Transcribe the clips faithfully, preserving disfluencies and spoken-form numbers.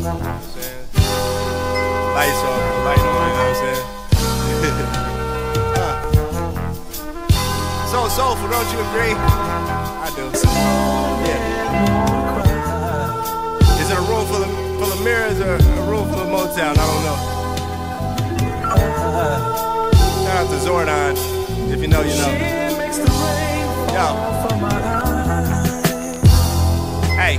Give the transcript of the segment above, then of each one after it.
know what I'm saying? Lights on, light on, you know what I'm saying? uh. So soulful, don't you agree? I do. Yeah. Is it a room full of, full of mirrors or a room full of Motown? I don't know. Shout out to Zordon. If you know, you know. Yo. Hey.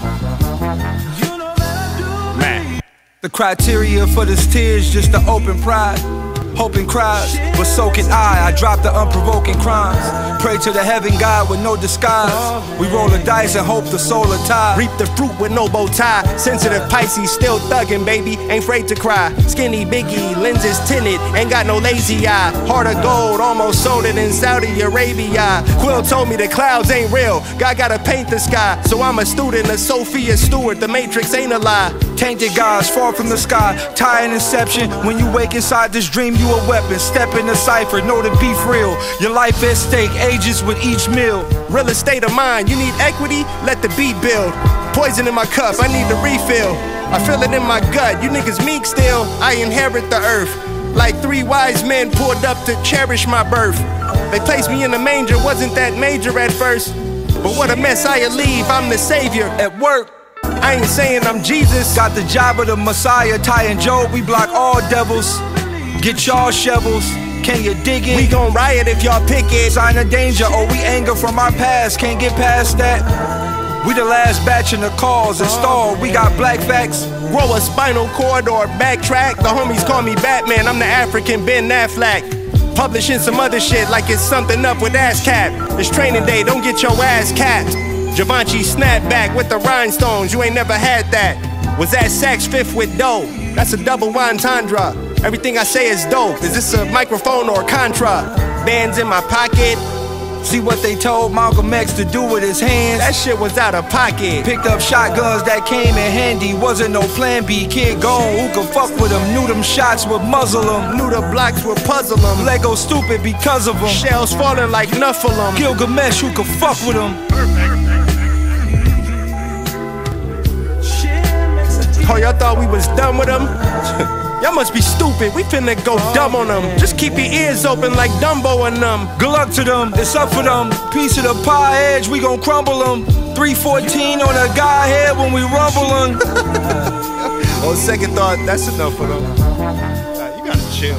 Man. The criteria for this tears just to open pride. Hoping cries, but so can I. I drop the unprovoking crimes. Pray to the heaven God with no disguise. We roll the dice and hope the soul will tie. Reap the fruit with no bow tie. Sensitive Pisces, still thuggin', baby. Ain't afraid to cry. Skinny Biggie, lenses tinted, ain't got no lazy eye. Heart of gold, almost sold it in Saudi Arabia. Quill told me the clouds ain't real. God gotta paint the sky. So I'm a student of Sophia Stewart. The Matrix ain't a lie. Tainted gods fall from the sky. Tie an inception. When you wake inside this dream, you a weapon. Step in the cipher, know the beef real. Your life at stake, ages with each meal. Real estate of mine, you need equity? Let the beat build. Poison in my cup, I need the refill. I feel it in my gut, you niggas meek still. I inherit the earth. Like three wise men pulled up to cherish my birth. They placed me in the manger, wasn't that major at first. But what a mess I leave, I'm the savior. At work, I ain't saying I'm Jesus. got the job of the Messiah, Ty and Job, we block all devils. Get y'all shovels, can you dig it? We gon' riot if y'all pick it. Sign of danger, or we anger from our past, can't get past that. We the last batch in the cause installed, we got black facts. Grow a spinal cord or backtrack. The homies call me Batman, I'm the African Ben Affleck. Publishing some other shit like it's something up with ASCAP. It's training day, don't get your ass capped. Givenchy snapback with the rhinestones, you ain't never had that. Was that Saks Fifth with dough? That's a double entendre. Everything I say is dope. Is this a microphone or a contra? Bands in my pocket. See what they told Malcolm X to do with his hands? That shit was out of pocket. Picked up shotguns that came in handy. Wasn't no plan B. Kid gone, who could fuck with them? Knew them shots would muzzle them. Knew the blocks would puzzle them. Lego stupid because of them. Shells falling like Nephilim. Gilgamesh, who could fuck with them? Oh, y'all thought we was done with them? Y'all must be stupid, we finna go dumb on them. Just keep your ears open like Dumbo and them. Good luck to them, it's up for them. Piece of the pie edge, we gon' crumble them. three fourteen on a guy head when we rumble them. On second thought, that's enough for them. Nah, you gotta chill.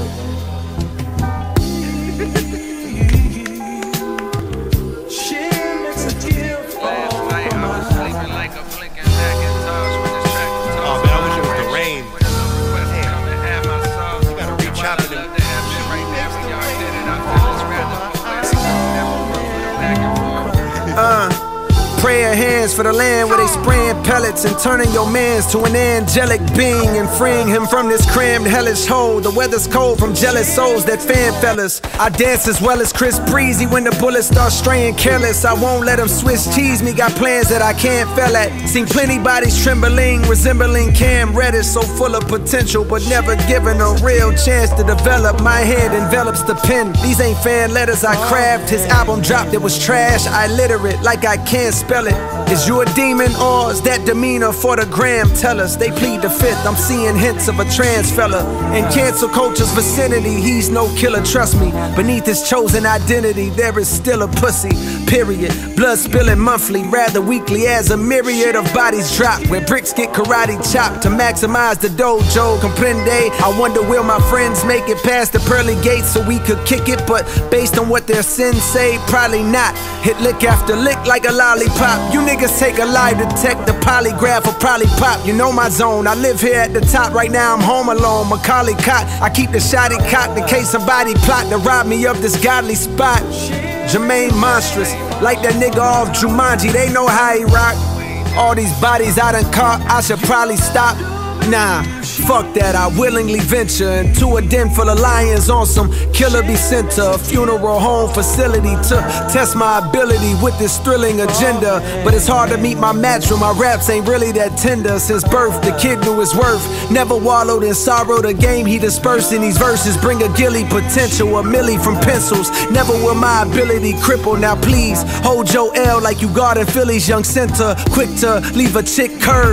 Uh, prayer hands for the land where they spraying pellets and turning your mans to an angelic being and freeing him from this crammed hellish hole. The weather's cold from jealous souls that fan fellas. I dance as well as Chris Breezy when the bullets start straying careless. I won't let them Swiss cheese me, got plans that I can't fail at. Seen plenty bodies trembling, resembling Cam Reddish, so full of potential but never given a real chance to develop. My head envelops the pen. These ain't fan letters I craft. His album dropped, it was trash. I literate like I can't spell it. Is you a demon or is that demeanor for the gram? Tell us, they plead the fifth. I'm seeing hints of a trans fella in cancel culture's vicinity. He's no killer, trust me. Beneath his chosen identity, there is still a pussy, period. Blood spilling monthly, rather weekly, as a myriad of bodies drop. Where bricks get karate chopped to maximize the dojo. Comprende? I wonder will my friends make it past the pearly gates so we could kick it? But based on what their sins say, probably not. Hit lick after lick like a lollipop. You niggas take a lie detect, the polygraph will probably pop. You know my zone, I live here at the top. Right now I'm home alone, Macaulay cot. I keep the shotty cocked in case somebody plot to rob me of this godly spot. Jermaine monstrous, like that nigga off Jumanji, they know how he rock. All these bodies I done caught, I should probably stop. Nah, fuck that, I willingly venture into a den full of lions on some killer be sent to a funeral home facility to test my ability with this thrilling agenda. But it's hard to meet my match when my raps ain't really that tender. Since birth, the kid knew his worth, never wallowed in sorrow. The game he dispersed in these verses bring a gilly potential, a milli from pencils. Never will my ability cripple. Now please, hold your L like you guarding Philly's young center. Quick to leave a chick curb.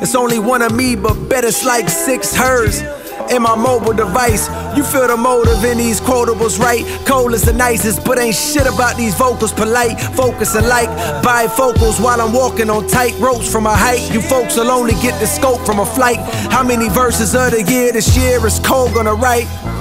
It's only one of me, but bet it's like six hers. In my mobile device, you feel the motive in these quotables, right? Cole is the nicest, but ain't shit about these vocals. Polite, focusing like bifocals while I'm walking on tight ropes from a height. You folks will only get the scope from a flight. How many verses of the year this year is Cole gonna write?